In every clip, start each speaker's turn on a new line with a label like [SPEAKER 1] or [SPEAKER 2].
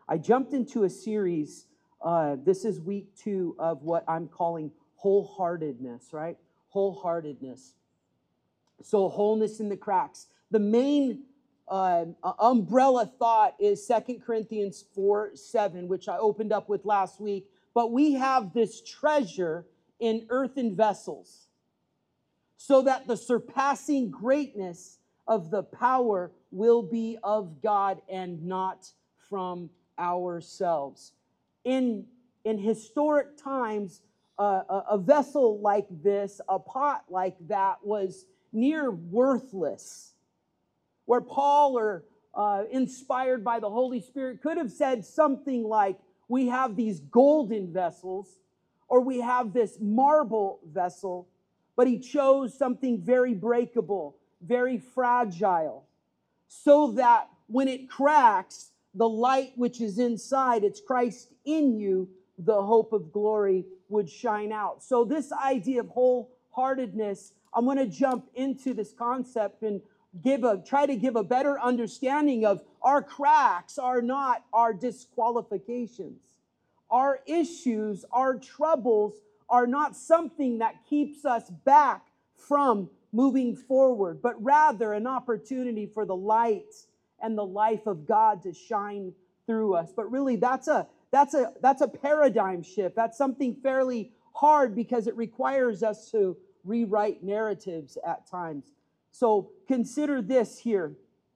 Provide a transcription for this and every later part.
[SPEAKER 1] I jumped into a series. This is week 2 of what I'm calling wholeheartedness, right? Wholeheartedness. So wholeness in the cracks. The main umbrella thought is 2 Corinthians 4:7, which I opened up with last week. But we have this treasure in earthen vessels, so that the surpassing greatness of the power will be of God and not from ourselves. In historic times, a vessel like this, a pot like that, was near worthless, where Paul, or inspired by the Holy Spirit, could have said something like, we have these golden vessels, or we have this marble vessel, but he chose something very breakable, very fragile, so that when it cracks, the light which is inside, it's Christ in you, the hope of glory, would shine out. So this idea of wholeheartedness, I'm going to jump into this concept and try to give a better understanding of our cracks are not our disqualifications. Our issues, our troubles are not something that keeps us back from moving forward, but rather an opportunity for the light and the life of God to shine through us. But really, that's a paradigm shift. That's something fairly hard because it requires us to rewrite narratives at times. So consider this here.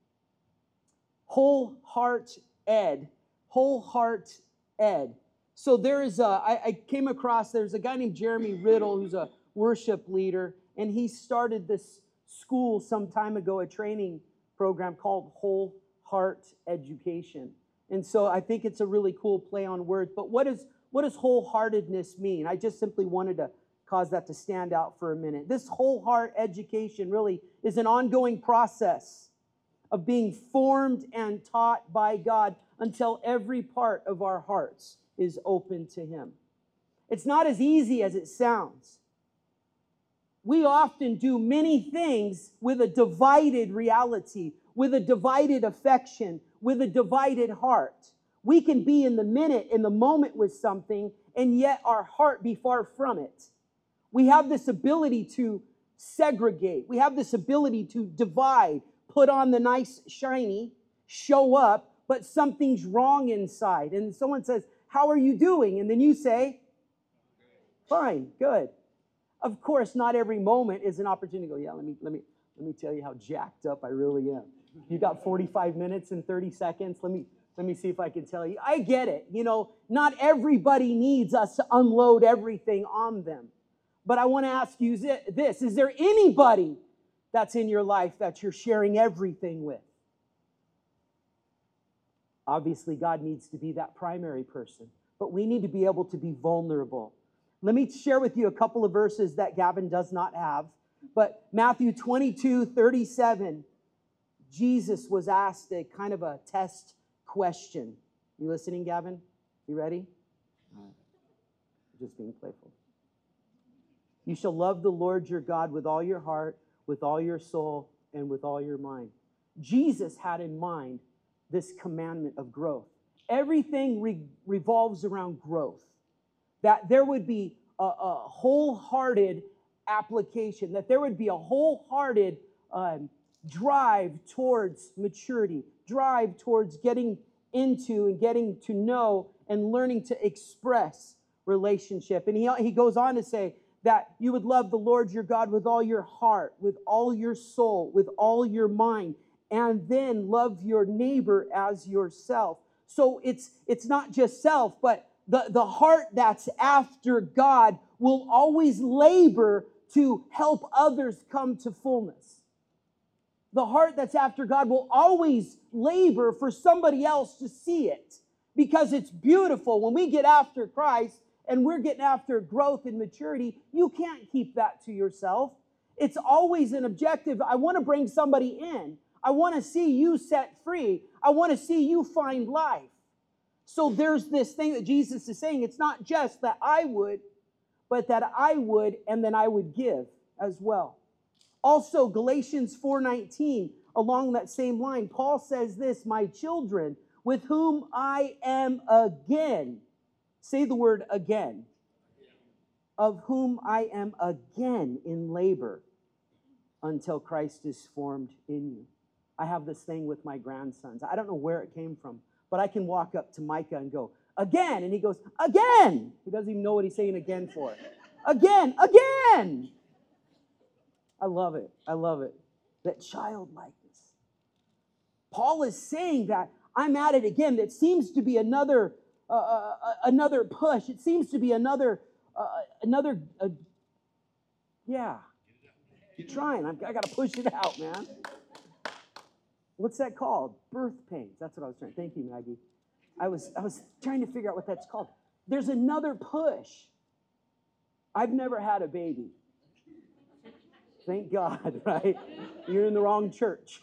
[SPEAKER 1] Whole heart ed. Whole heart ed. So there's I came across, there's a guy named Jeremy Riddle who's a worship leader, and he started this school some time ago, a training program called Whole Heart Education. And so I think it's a really cool play on words. But what does wholeheartedness mean? I just simply wanted to cause that to stand out for a minute. This whole heart education really is an ongoing process of being formed and taught by God until every part of our hearts is open to Him. It's not as easy as it sounds. We often do many things with a divided reality, with a divided affection, with a divided heart. We can be in the moment with something, and yet our heart be far from it. We have this ability to segregate. We have this ability to divide, put on the nice, shiny, show up, but something's wrong inside. And someone says, "How are you doing?" And then you say, "Fine, good." Of course, not every moment is an opportunity to go, "Yeah, let me tell you how jacked up I really am. You got 45 minutes and 30 seconds. Let me see if I can tell you." I get it. Not everybody needs us to unload everything on them. But I want to ask you this. Is there anybody that's in your life that you're sharing everything with? Obviously, God needs to be that primary person. But we need to be able to be vulnerable. Let me share with you a couple of verses that Gavin does not have. But Matthew 22:37, Jesus was asked a kind of a test question. You listening, Gavin? You ready? All right. Just being playful. "You shall love the Lord your God with all your heart, with all your soul, and with all your mind." Jesus had in mind this commandment of growth. Everything revolves around growth. That there would be a wholehearted application, that there would be a wholehearted drive towards maturity, drive towards getting into and getting to know and learning to express relationship. And he goes on to say that you would love the Lord your God with all your heart, with all your soul, with all your mind, and then love your neighbor as yourself. So it's not just self, but the heart that's after God will always labor to help others come to fullness. The heart that's after God will always labor for somebody else to see it, because it's beautiful. When we get after Christ and we're getting after growth and maturity, you can't keep that to yourself. It's always an objective. I want to bring somebody in. I want to see you set free. I want to see you find life. So there's this thing that Jesus is saying. It's not just that I would, but that I would, and then I would give as well. Also, Galatians 4:19, along that same line, Paul says this, "My children, with whom I am again. Say the word again. Of whom I am again in labor until Christ is formed in you. I have this thing with my grandsons. I don't know where it came from, but I can walk up to Micah and go, again. And he goes, again. He doesn't even know what he's saying again for. Again, again. I love it. I love it. That childlikeness. Paul is saying that I'm at it again. That seems to be another push. It seems to be another. Yeah. You're trying. I got to push it out, man. What's that called? Birth pains. That's what I was trying. Thank you, Maggie. I was trying to figure out what that's called. There's another push. I've never had a baby. Thank God, right? You're in the wrong church.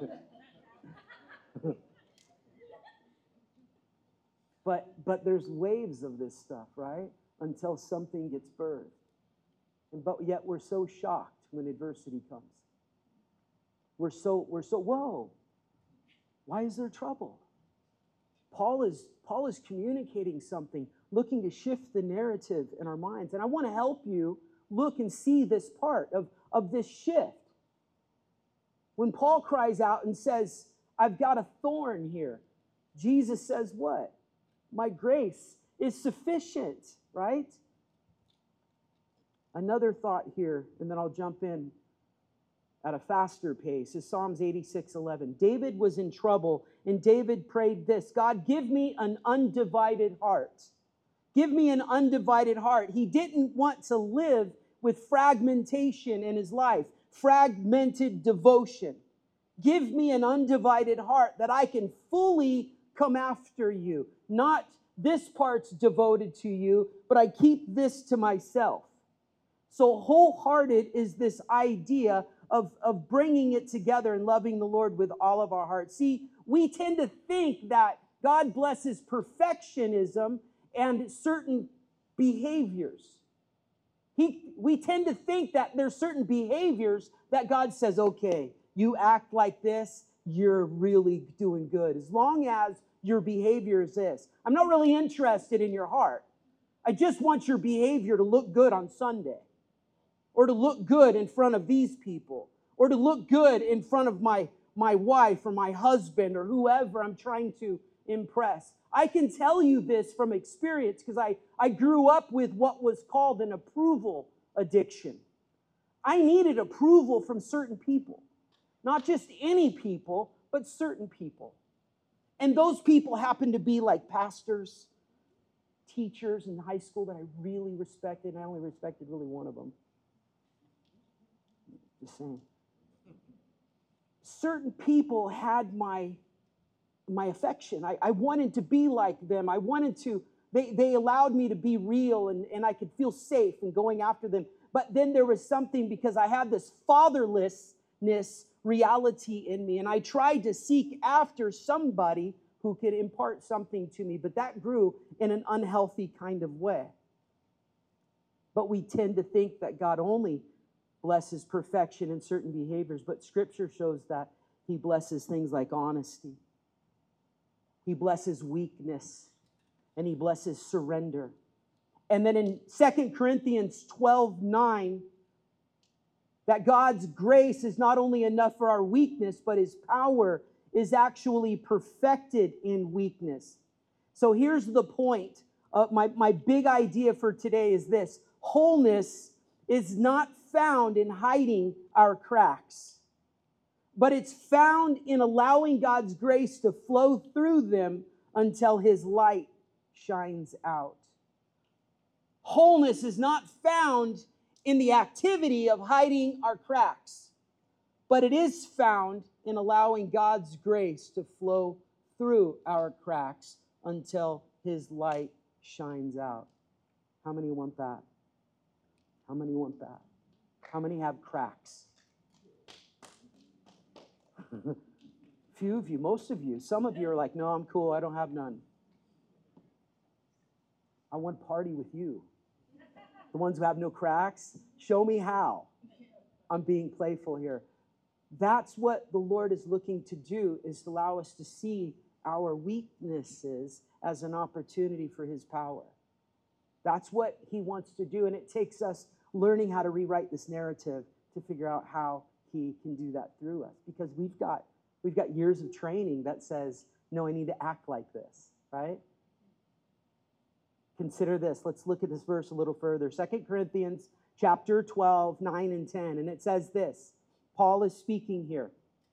[SPEAKER 1] But there's waves of this stuff, right? Until something gets birthed. But yet we're so shocked when adversity comes. We're so, whoa, why is there trouble? Paul is communicating something, looking to shift the narrative in our minds. And I want to help you look and see this part of this shift. When Paul cries out and says, I've got a thorn here, Jesus says what? My grace is sufficient, right? Another thought here, and then I'll jump in at a faster pace, is Psalms 86:11. David was in trouble, and David prayed this, God, give me an undivided heart. Give me an undivided heart. He didn't want to live with fragmentation in his life, fragmented devotion. Give me an undivided heart that I can fully come after you. Not this part's devoted to you, but I keep this to myself. So wholehearted is this idea of bringing it together and loving the Lord with all of our hearts. See, we tend to think that God blesses perfectionism and certain behaviors. We tend to think that there's certain behaviors that God says, okay, you act like this, you're really doing good. As long as your behavior is this. I'm not really interested in your heart. I just want your behavior to look good on Sunday, or to look good in front of these people, or to look good in front of my wife or my husband or whoever I'm trying to impress. I can tell you this from experience because I grew up with what was called an approval addiction. I needed approval from certain people. Not just any people, but certain people. And those people happened to be like pastors, teachers in high school that I really respected, and I only respected really one of them. Just saying. Certain people had my affection. I wanted to be like them. I wanted to, they allowed me to be real, and I could feel safe in going after them. But then there was something, because I had this fatherlessness reality in me, and I tried to seek after somebody who could impart something to me, but that grew in an unhealthy kind of way. But we tend to think that God only blesses perfection in certain behaviors, but Scripture shows that He blesses things like honesty. He blesses weakness, and He blesses surrender. And then in 2 Corinthians 12:9, that God's grace is not only enough for our weakness, but His power is actually perfected in weakness. So here's the point. My big idea for today is this. Wholeness is not found in hiding our cracks, but it's found in allowing God's grace to flow through them until His light shines out. Wholeness is not found in the activity of hiding our cracks, but it is found in allowing God's grace to flow through our cracks until His light shines out. How many want that? How many want that? How many have cracks? Few of you, most of you. Some of you are like, no, I'm cool, I don't have none. I want to party with you. The ones who have no cracks, show me how. I'm being playful here. That's what the Lord is looking to do, is to allow us to see our weaknesses as an opportunity for his power. That's what he wants to do, and it takes us learning how to rewrite this narrative to figure out how he can do that through us, because we've got years of training that says, no, I need to act like this, right? Consider this. Let's look at this verse a little further. 2 Corinthians chapter 12, 9 and 10. And it says this. Paul is speaking here.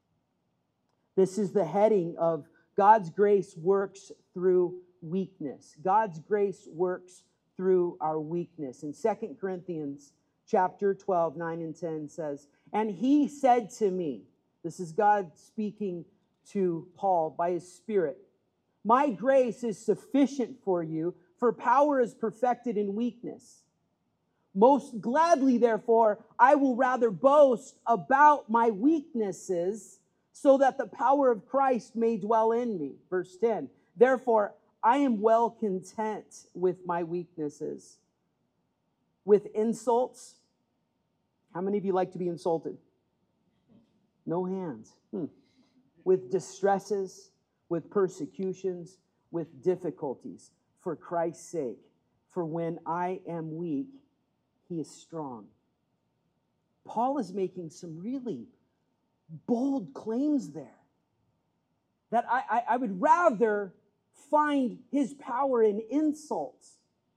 [SPEAKER 1] This is the heading of God's grace works through weakness. God's grace works through our weakness. In 2 Corinthians chapter 12, 9 and 10 says, and he said to me, this is God speaking to Paul by his Spirit, my grace is sufficient for you, for power is perfected in weakness. Most gladly, therefore, I will rather boast about my weaknesses, so that the power of Christ may dwell in me. Verse 10, therefore, I am well content with my weaknesses, with insults. How many of you like to be insulted? No hands. With distresses, with persecutions, with difficulties, for Christ's sake. For when I am weak, he is strong. Paul is making some really bold claims there. That I would rather find his power in insults.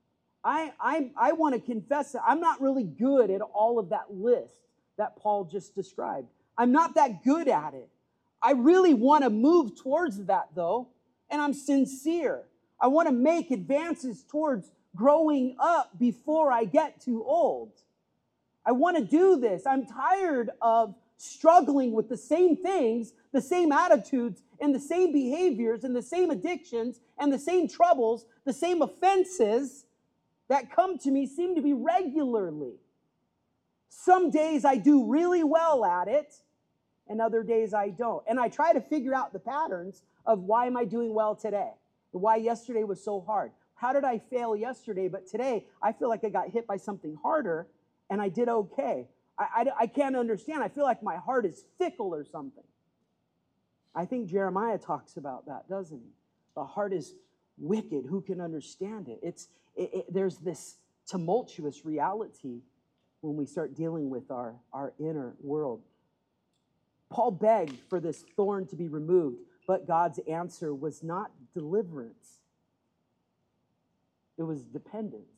[SPEAKER 1] I want to confess that I'm not really good at all of that list that Paul just described. I'm not that good at it. I really want to move towards that, though, and I'm sincere. I want to make advances towards growing up before I get too old. I want to do this. I'm tired of struggling with the same things, the same attitudes, and the same behaviors, and the same addictions, and the same troubles, the same offenses that come to me seem to be regularly. Some days I do really well at it, and other days I don't. And I try to figure out the patterns of why am I doing well today? Why yesterday was so hard? How did I fail yesterday? But today, I feel like I got hit by something harder, and I did okay. I can't understand. I feel like my heart is fickle or something. I think Jeremiah talks about that, doesn't he? The heart is wicked. Who can understand it? There's this tumultuous reality when we start dealing with our inner world. Paul begged for this thorn to be removed, but God's answer was not deliverance. It was dependence.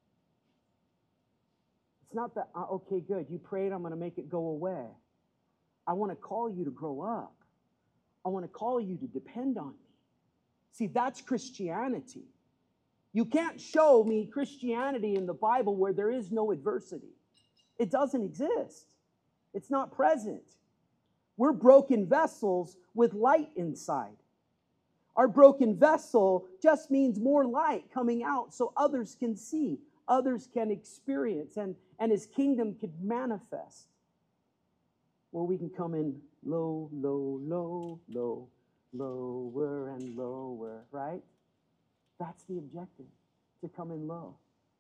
[SPEAKER 1] It's not that, okay, good, you prayed, I'm going to make it go away. I want to call you to grow up. I want to call you to depend on me. See, that's Christianity. You can't show me Christianity in the Bible where there is no adversity. It doesn't exist. It's not present. We're broken vessels with light inside. Our broken vessel just means more light coming out so others can see, others can experience, and his kingdom could manifest. Or we can come in low, low, low, low, lower and lower, right? That's the objective, to come in low.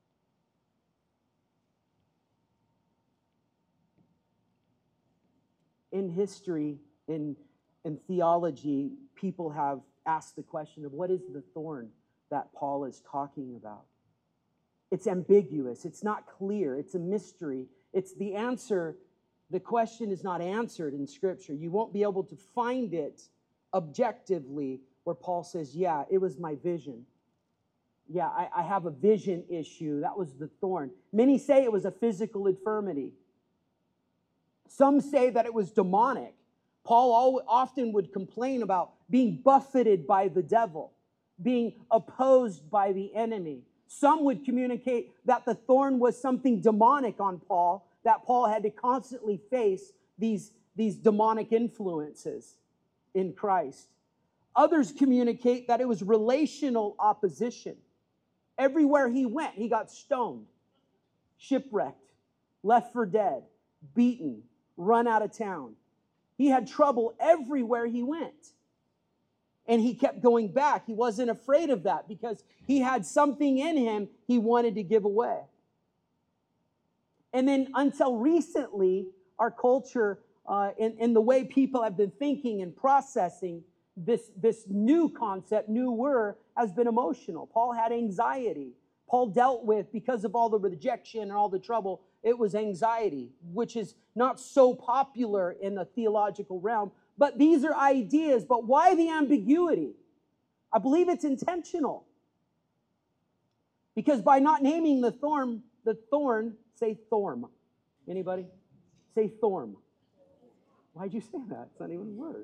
[SPEAKER 1] In history, in theology, people have asked the question of what is the thorn that Paul is talking about? It's ambiguous. It's not clear. It's a mystery. It's the answer. The question is not answered in Scripture. You won't be able to find it objectively where Paul says, yeah, it was my vision. Yeah, I have a vision issue. That was the thorn. Many say it was a physical infirmity. Some say that it was demonic. Paul often would complain about being buffeted by the devil, being opposed by the enemy. Some would communicate that the thorn was something demonic on Paul, that Paul had to constantly face these demonic influences in Christ. Others communicate that it was relational opposition. Everywhere he went, he got stoned, shipwrecked, left for dead, beaten, run out of town. He had trouble everywhere he went. And he kept going back. He wasn't afraid of that because he had something in him he wanted to give away. And then until recently, our culture, in the way people have been thinking and processing, this new concept, newer, has been emotional. Paul had anxiety. Paul dealt with, because of all the rejection and all the trouble, it was anxiety, which is not so popular in the theological realm. But these are ideas. But why the ambiguity? I believe it's intentional. Because by not naming the thorn, say thorn. Anybody? Say thorn. Why'd you say that? It's not even a word.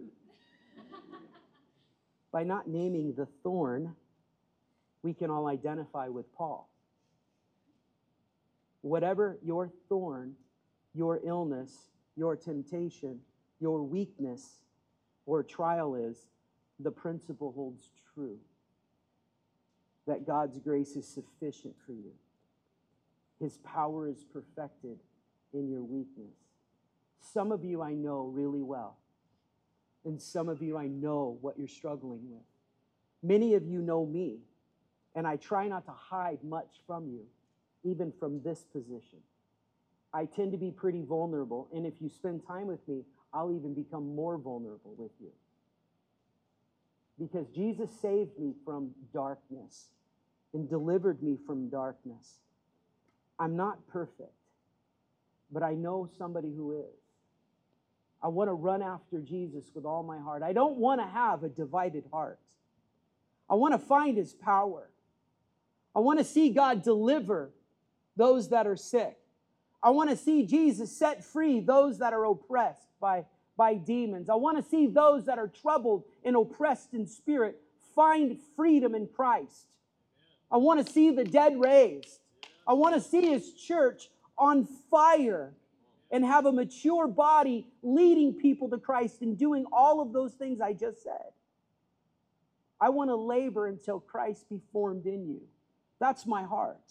[SPEAKER 1] By not naming the thorn, we can all identify with Paul. Whatever your thorn, your illness, your temptation, your weakness, or trial is, the principle holds true. That God's grace is sufficient for you. His power is perfected in your weakness. Some of you I know really well. And some of you I know what you're struggling with. Many of you know me. And I try not to hide much from you, even from this position. I tend to be pretty vulnerable. And if you spend time with me, I'll even become more vulnerable with you. Because Jesus saved me from darkness and delivered me from darkness. I'm not perfect, but I know somebody who is. I want to run after Jesus with all my heart. I don't want to have a divided heart. I want to find His power. I want to see God deliver those that are sick. I want to see Jesus set free those that are oppressed by demons. I want to see those that are troubled and oppressed in spirit find freedom in Christ. I want to see the dead raised. I want to see His church on fire and have a mature body leading people to Christ and doing all of those things I just said. I want to labor until Christ be formed in you. That's my heart.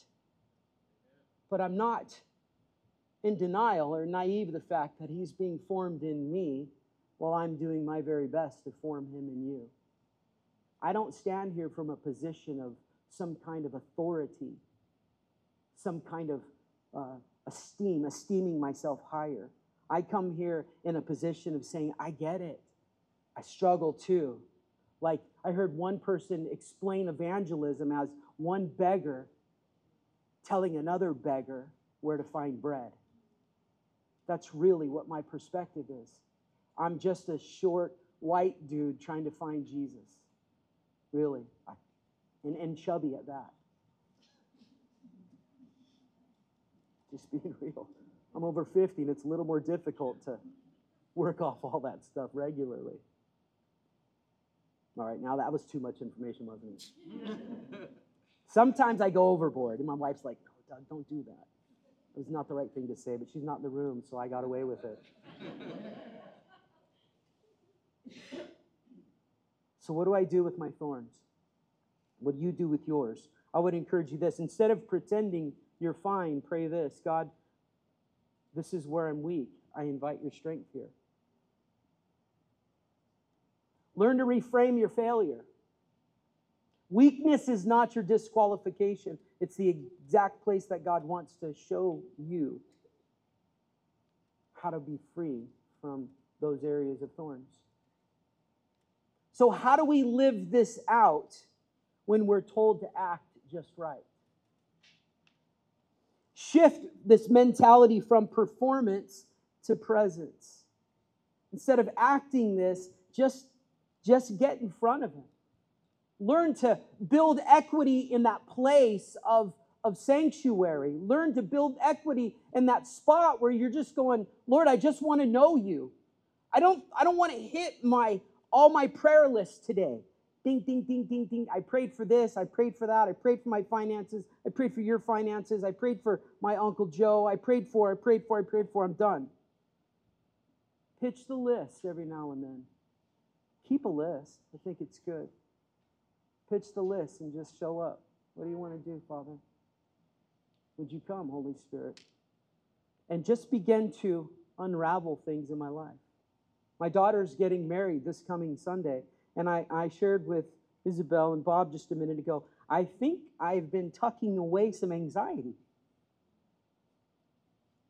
[SPEAKER 1] But I'm not in denial or naive of the fact that He's being formed in me while I'm doing my very best to form Him in you. I don't stand here from a position of some kind of authority, some kind of esteeming myself higher. I come here in a position of saying, I get it. I struggle too. Like I heard one person explain evangelism as one beggar telling another beggar where to find bread. That's really what my perspective is. I'm just a short white dude trying to find Jesus. Really. And chubby at that. Just being real. I'm over 50 and it's a little more difficult to work off all that stuff regularly. All right, now that was too much information, wasn't it? Sometimes I go overboard, and my wife's like, "No, Doug, don't do that." It was not the right thing to say, but she's not in the room, so I got away with it. So what do I do with my thorns? What do you do with yours? I would encourage you this. Instead of pretending you're fine, pray this. God, this is where I'm weak. I invite your strength here. Learn to reframe your failure. Weakness is not your disqualification. It's the exact place that God wants to show you how to be free from those areas of thorns. So how do we live this out when we're told to act just right? Shift this mentality from performance to presence. Instead of acting this, just get in front of Him. Learn to build equity in that place of sanctuary. Learn to build equity in that spot where you're just going, Lord, I just want to know you. I don't want to hit all my prayer lists today. Ding, ding, ding, ding, ding. I prayed for this. I prayed for that. I prayed for my finances. I prayed for your finances. I prayed for my Uncle Joe. I prayed for. I'm done. Pitch the list every now and then. Keep a list. I think it's good. Pitch the list and just show up. What do you want to do, Father? Would you come, Holy Spirit? And just begin to unravel things in my life. My daughter's getting married this coming Sunday, and I shared with Isabel and Bob just a minute ago, I think I've been tucking away some anxiety.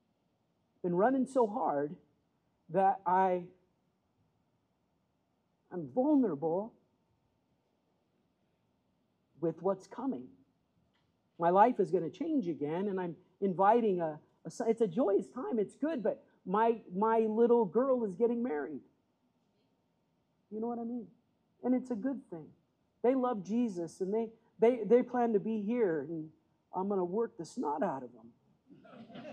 [SPEAKER 1] Been running so hard that I I'm vulnerable with what's coming. My life is going to change again, and I'm inviting it's a joyous time. It's good, but my little girl is getting married. You know what I mean? And it's a good thing. They love Jesus, and they plan to be here, and I'm going to work the snot out of them.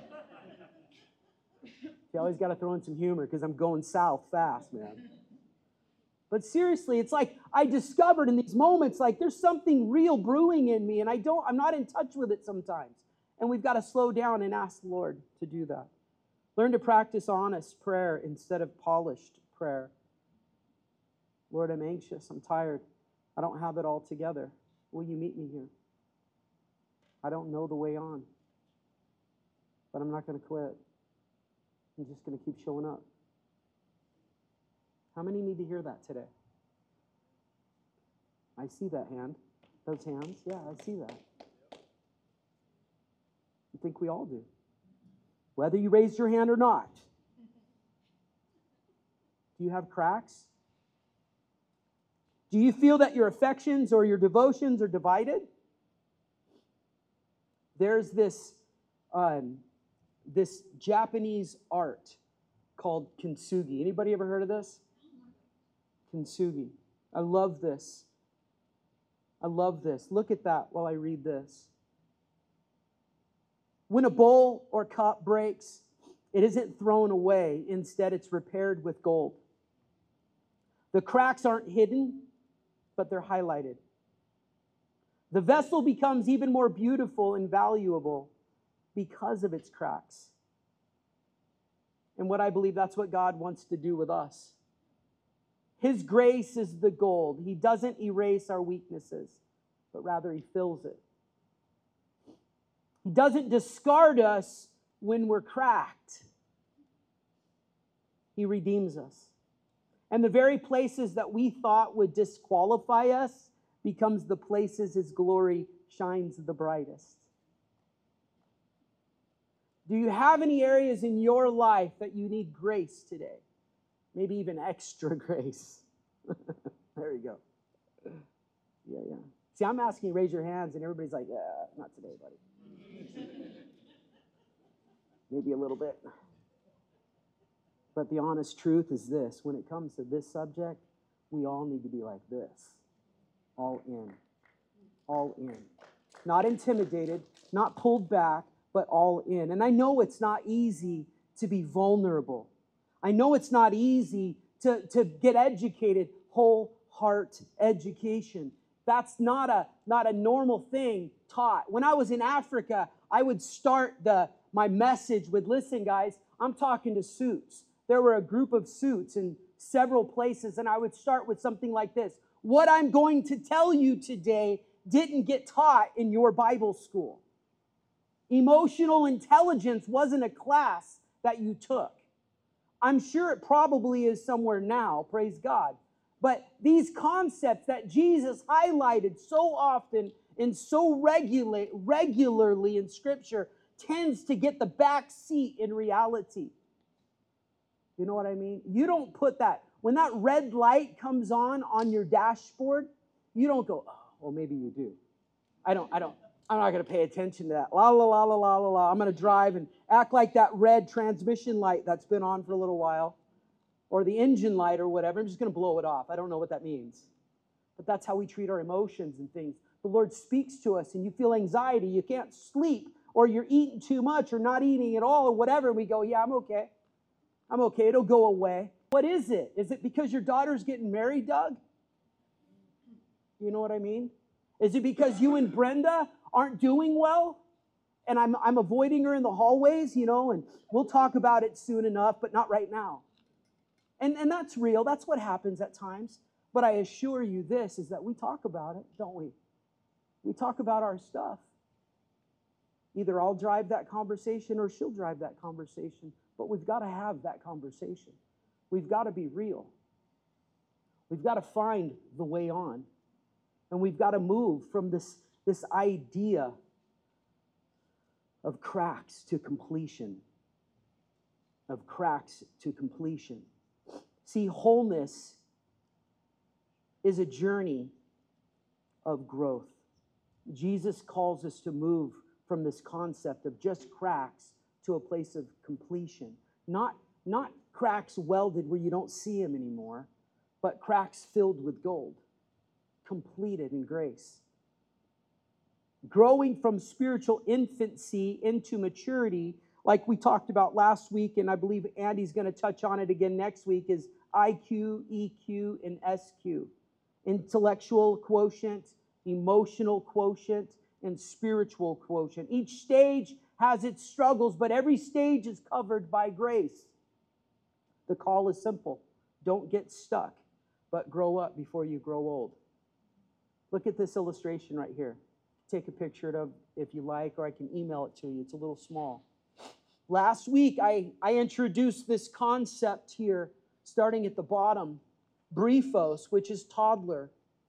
[SPEAKER 1] You always got to throw in some humor because I'm going south fast, man. But seriously, it's like I discovered in these moments, like there's something real brewing in me, and I'm not in touch with it sometimes. And we've got to slow down and ask the Lord to do that. Learn to practice honest prayer instead of polished prayer. Lord, I'm anxious. I'm tired. I don't have it all together. Will you meet me here? I don't know the way on, but I'm not going to quit. I'm just going to keep showing up. How many need to hear that today? I see that hand. Those hands. Yeah, I see that. I think we all do. Whether you raised your hand or not. Do you have cracks? Do you feel that your affections or your devotions are divided? There's this Japanese art called kintsugi. Anybody ever heard of this? Kintsugi. I love this. I love this. Look at that while I read this. When a bowl or cup breaks, it isn't thrown away. Instead, it's repaired with gold. The cracks aren't hidden, but they're highlighted. The vessel becomes even more beautiful and valuable because of its cracks. And what I believe that's what God wants to do with us. His grace is the gold. He doesn't erase our weaknesses, but rather He fills it. He doesn't discard us when we're cracked. He redeems us. And the very places that we thought would disqualify us becomes the places His glory shines the brightest. Do you have any areas in your life that you need grace today? Maybe even extra grace. There you go. Yeah. See, I'm asking you to raise your hands, and everybody's like, yeah, not today, buddy. Maybe a little bit. But the honest truth is this. When it comes to this subject, we all need to be like this. All in. All in. Not intimidated, not pulled back, but all in. And I know it's not easy to be vulnerable. I know it's not easy to get educated, whole heart education. That's not a normal thing taught. When I was in Africa, I would start my message with, listen, guys, I'm talking to suits. There were a group of suits in several places, and I would start with something like this. What I'm going to tell you today didn't get taught in your Bible school. Emotional intelligence wasn't a class that you took. I'm sure it probably is somewhere now, praise God. But these concepts that Jesus highlighted so often and so regularly in Scripture tends to get the back seat in reality. You know what I mean? You don't put that, when that red light comes on your dashboard, you don't go, oh, well, maybe you do. I'm not going to pay attention to that. La, la, la, la, la, la, la. I'm going to drive and act like that red transmission light that's been on for a little while, or the engine light or whatever. I'm just going to blow it off. I don't know what that means. But that's how we treat our emotions and things. The Lord speaks to us and you feel anxiety. You can't sleep, or you're eating too much or not eating at all or whatever. And we go, yeah, I'm okay. I'm okay. It'll go away. What is it? Is it because your daughter's getting married, Doug? You know what I mean? Is it because you and Brenda aren't doing well? And I'm avoiding her in the hallways, and we'll talk about it soon enough, but not right now. And that's real. That's what happens at times. But I assure you this, is that we talk about it, don't we? We talk about our stuff. Either I'll drive that conversation or she'll drive that conversation. But we've got to have that conversation. We've got to be real. We've got to find the way on. And we've got to move from this idea of cracks to completion. Of cracks to completion. See, wholeness is a journey of growth. Jesus calls us to move from this concept of just cracks to a place of completion. Not cracks welded where you don't see them anymore, but cracks filled with gold, completed in grace. Growing from spiritual infancy into maturity, like we talked about last week, and I believe Andy's going to touch on it again next week, is IQ, EQ, and SQ. Intellectual quotient, emotional quotient, and spiritual quotient. Each stage has its struggles, but every stage is covered by grace. The call is simple. Don't get stuck, but grow up before you grow old. Look at this illustration right here. Take a picture of it if you like, or I can email it to you. It's a little small. Last week, I introduced this concept here, starting at the bottom. Briefos, which is toddler.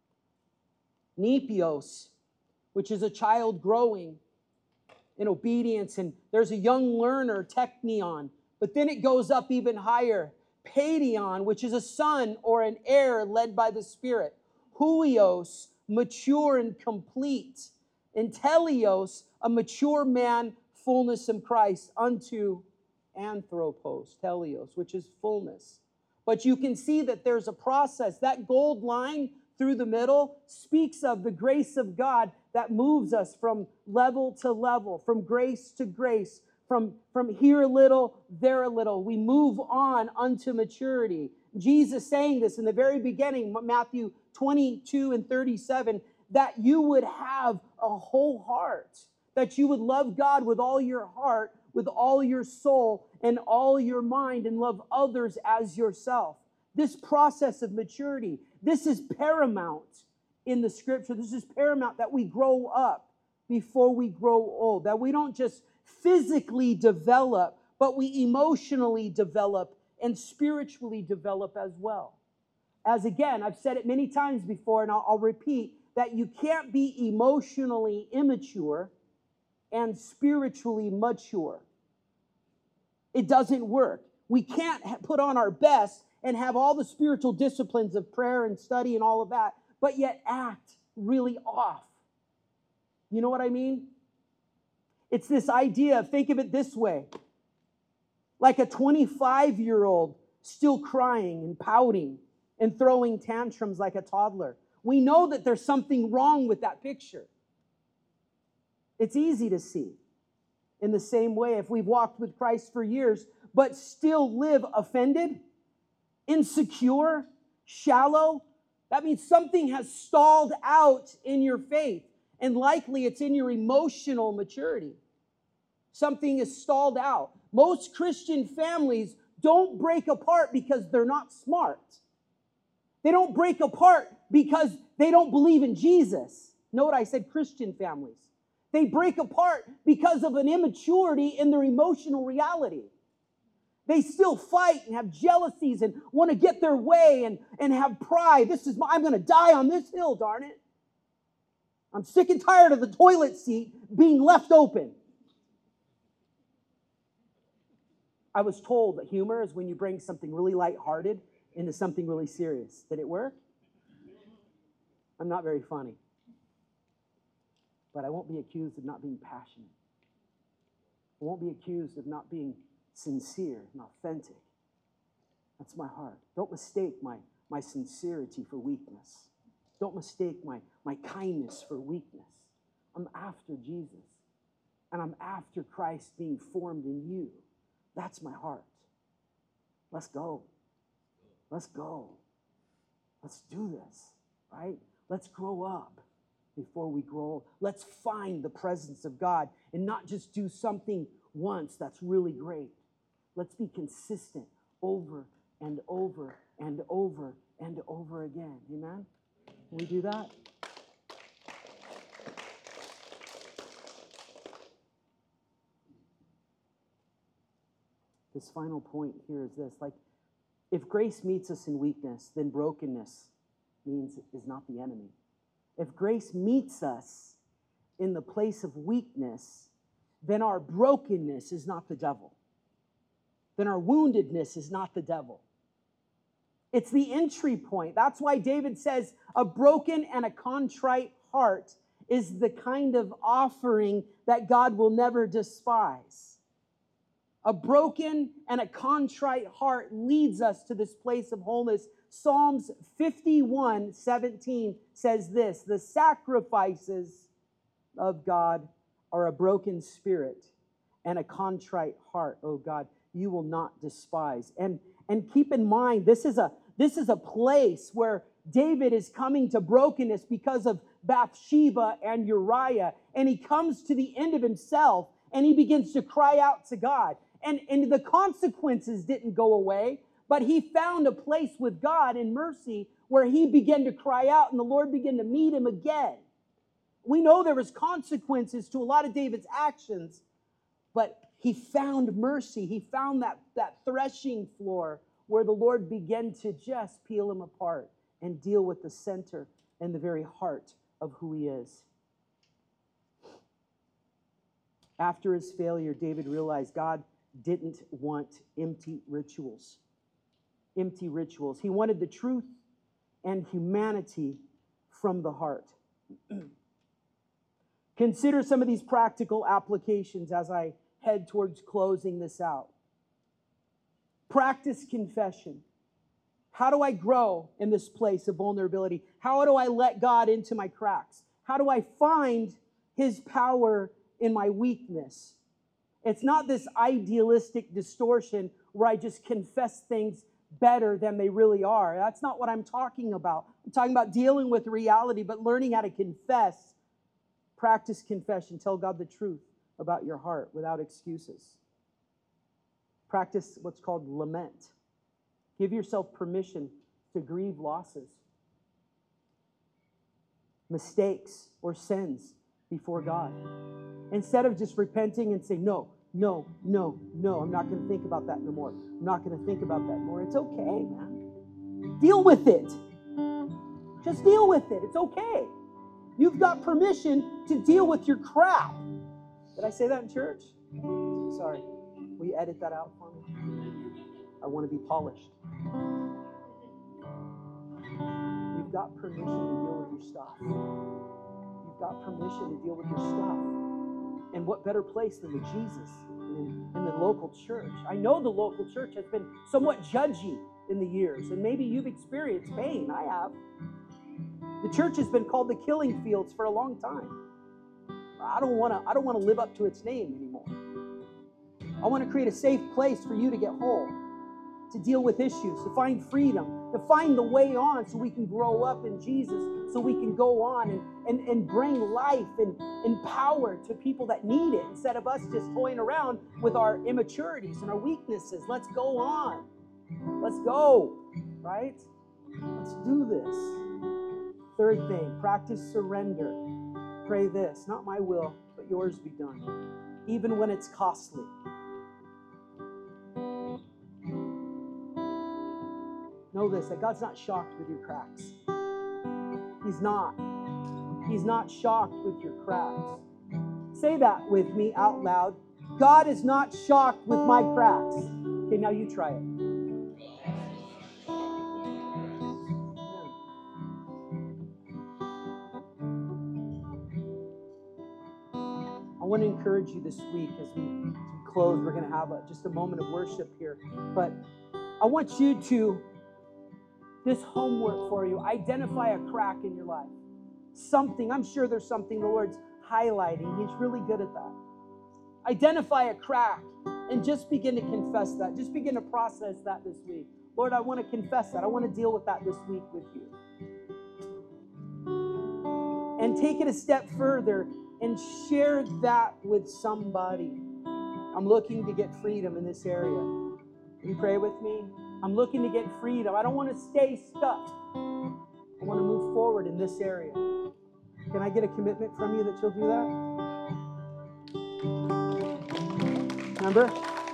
[SPEAKER 1] Nepios, which is a child growing in obedience. And there's a young learner, teknion. But then it goes up even higher. Paidion, which is a son or an heir led by the Spirit. Huios, mature and complete. Intelios, a mature man, fullness in Christ, unto anthropos, telios, which is fullness. But you can see that there's a process. That gold line through the middle speaks of the grace of God that moves us from level to level, from grace to grace, from here a little, there a little. We move on unto maturity. Jesus saying this in the very beginning, Matthew 22 and 37, that you would have a whole heart, that you would love God with all your heart, with all your soul, and all your mind, and love others as yourself. This process of maturity, this is paramount in the scripture. This is paramount that we grow up before we grow old, that we don't just physically develop, but we emotionally develop and spiritually develop as well. As again, I've said it many times before, and I'll repeat, that you can't be emotionally immature and spiritually mature. It doesn't work. We can't put on our best and have all the spiritual disciplines of prayer and study and all of that, but yet act really off. You know what I mean? It's this idea of, think of it this way, like a 25-year-old still crying and pouting and throwing tantrums like a toddler. We know that there's something wrong with that picture. It's easy to see. In the same way, if we've walked with Christ for years, but still live offended, insecure, shallow, that means something has stalled out in your faith. And likely it's in your emotional maturity. Something is stalled out. Most Christian families don't break apart because they're not smart. They don't break apart because they don't believe in Jesus. Note I said Christian families. They break apart because of an immaturity in their emotional reality. They still fight and have jealousies and want to get their way and have pride. I'm going to die on this hill, darn it. I'm sick and tired of the toilet seat being left open. I was told that humor is when you bring something really lighthearted into something really serious. Did it work? I'm not very funny. But I won't be accused of not being passionate. I won't be accused of not being sincere and authentic. That's my heart. Don't mistake my sincerity for weakness. Don't mistake my kindness for weakness. I'm after Jesus. And I'm after Christ being formed in you. That's my heart. Let's go. Let's go. Let's do this, right? Let's grow up before we grow old. Let's find the presence of God and not just do something once that's really great. Let's be consistent over and over and over and over again. Amen? Can we do that? This final point here is this, if grace meets us in weakness, then brokenness is not the enemy. If grace meets us in the place of weakness, then our brokenness is not the devil. Then our woundedness is not the devil. It's the entry point. That's why David says a broken and a contrite heart is the kind of offering that God will never despise. A broken and a contrite heart leads us to this place of wholeness. Psalms 51:17 says this: the sacrifices of God are a broken spirit and a contrite heart, oh God, you will not despise. And keep in mind, this is a place where David is coming to brokenness because of Bathsheba and Uriah. And he comes to the end of himself and he begins to cry out to God. And the consequences didn't go away, but he found a place with God in mercy where he began to cry out and the Lord began to meet him again. We know there was consequences to a lot of David's actions, but he found mercy. He found that threshing floor where the Lord began to just peel him apart and deal with the center and the very heart of who he is. After his failure, David realized God didn't want empty rituals. Empty rituals. He wanted the truth and humanity from the heart. Consider some of these practical applications as I head towards closing this out. Practice confession. How do I grow in this place of vulnerability? How do I let God into my cracks? How do I find His power in my weakness? It's not this idealistic distortion where I just confess things better than they really are. That's not what I'm talking about. I'm talking about dealing with reality, but learning how to confess. Practice confession. Tell God the truth about your heart without excuses. Practice what's called lament. Give yourself permission to grieve losses, mistakes, or sins before God. Instead of just repenting and saying, no, I'm not going to think about that no more. I'm not going to think about that more. It's okay, man. Deal with it. Just deal with it. It's okay. You've got permission to deal with your crap. Did I say that in church? Sorry. Will you edit that out for me? I want to be polished. You've got permission to deal with your stuff. You've got permission to deal with your stuff. And what better place than with Jesus in the local church? I know the local church has been somewhat judgy in the years, and maybe you've experienced pain. I have. The church has been called the killing fields for a long time. I don't want to live up to its name anymore. I want to create a safe place for you to get whole, to deal with issues, to find freedom, to find the way on so we can grow up in Jesus, so we can go on and bring life and power to people that need it instead of us just toying around with our immaturities and our weaknesses. Let's go on. Let's go, right? Let's do this. Third thing, practice surrender. Pray this, not my will, but yours be done, even when it's costly. Know this, that God's not shocked with your cracks. He's not. He's not shocked with your cracks. Say that with me out loud. God is not shocked with my cracks. Okay, now you try it. I want to encourage you this week as we close. We're going to have just a moment of worship here. But I want you to, this homework for you, identify a crack in your life. Something, I'm sure there's something the Lord's highlighting. He's really good at that. Identify a crack and just begin to confess that. Just begin to process that this week. Lord, I want to confess that. I want to deal with that this week with you. And take it a step further and share that with somebody. I'm looking to get freedom in this area. Can you pray with me? I'm looking to get freedom. I don't want to stay stuck. I want to move forward in this area. Can I get a commitment from you that you'll do that? Remember?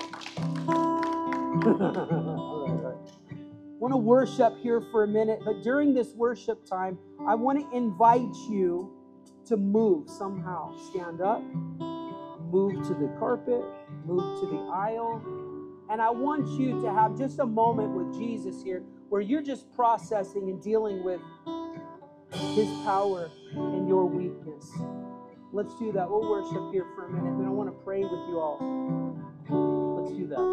[SPEAKER 1] All right. I want to worship here for a minute, but during this worship time, I want to invite you to move somehow. Stand up, move to the carpet, move to the aisle, And I want you to have just a moment with Jesus here where you're just processing and dealing with His power and your weakness. Let's do that. We'll worship here for a minute, and then I want to pray with you all. Let's do that.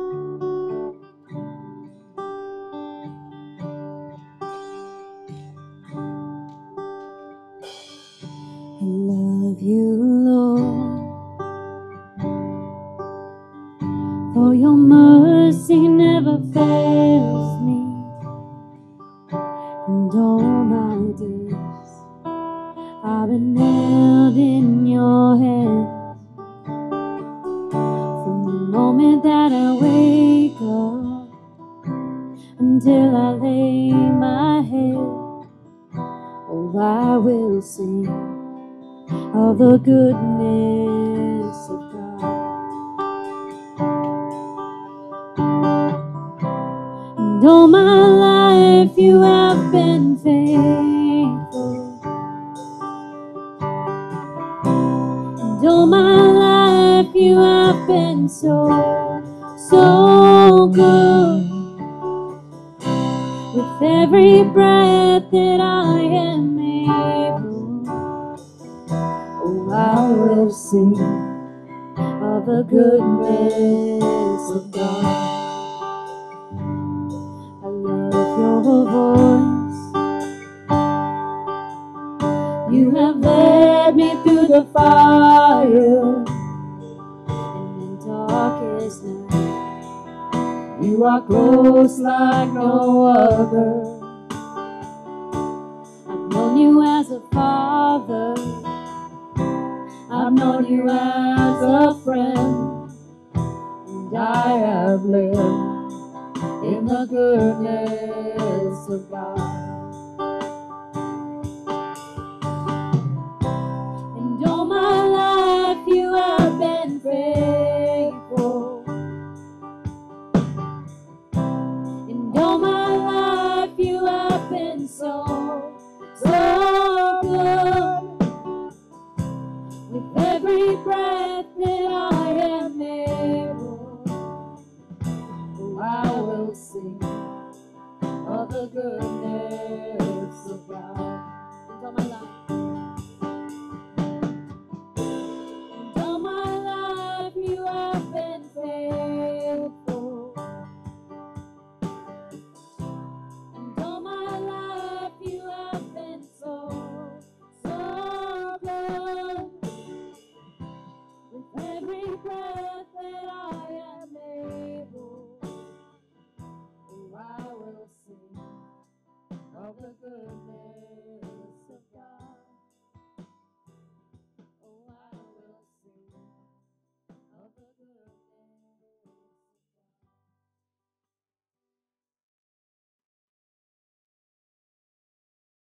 [SPEAKER 2] I love you, Lord, for your mercy never fails me, and all my days I've been held in your hand. From the moment that I wake up until I lay my head, oh, I will sing of the goodness of God. And all my life you have been faithful. And all my life you have been so, so good. With every breath that I am able, oh, I will sing of the goodness of God. I love your voice. You have led me through the fire and in darkest night. You are close like no other. I've known you as a father. I've known you as a friend. And I have lived in the goodness of God. And all my life you have been faithful. And all my life you have been so, so good. With every breath that I am able, oh, I will sing of the goodness of God. And all my life.